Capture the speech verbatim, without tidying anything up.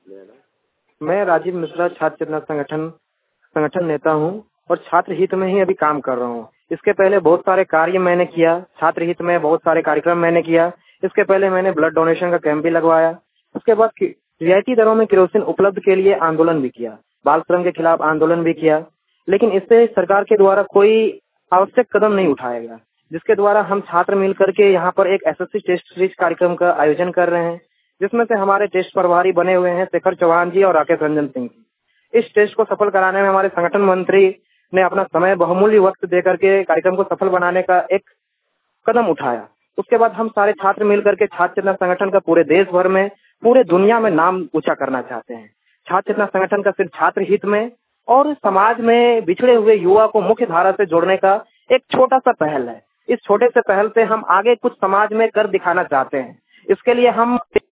मैं राजीव मिश्रा छात्र चेतना संगठन संगठन नेता हूं और छात्र हित में ही अभी काम कर रहा हूं। इसके पहले बहुत सारे कार्य मैंने किया, छात्र हित में बहुत सारे कार्यक्रम मैंने किया। इसके पहले मैंने ब्लड डोनेशन का कैंप भी लगवाया। उसके बाद रियायती दरों में केरोसिन उपलब्ध के लिए आंदोलन भी किया, बाल श्रम के खिलाफ आंदोलन भी किया। लेकिन इससे सरकार के द्वारा कोई आवश्यक कदम नहीं उठाया गया, जिसके द्वारा हम छात्र मिल करके यहाँ पर एक एसएससी टेस्ट सीरीज कार्यक्रम का आयोजन कर रहे हैं, जिसमें से हमारे टेस्ट प्रभारी बने हुए हैं शेखर चौहान जी और राकेश रंजन सिंह जी। इस टेस्ट को सफल कराने में हमारे संगठन मंत्री ने अपना समय बहुमूल्य वक्त देकर के कार्यक्रम को सफल बनाने का एक कदम उठाया। उसके बाद हम सारे छात्र मिलकर के छात्र चेतना संगठन का पूरे देश भर में, पूरे दुनिया में नाम ऊंचा करना चाहते हैं। छात्र चेतना संगठन का सिर्फ छात्र हित में और समाज में बिछड़े हुए युवा को मुख्य धारा से जोड़ने का एक छोटा सा पहल है। इस छोटे से पहल से हम आगे कुछ समाज में कर दिखाना चाहते हैं। इसके लिए हम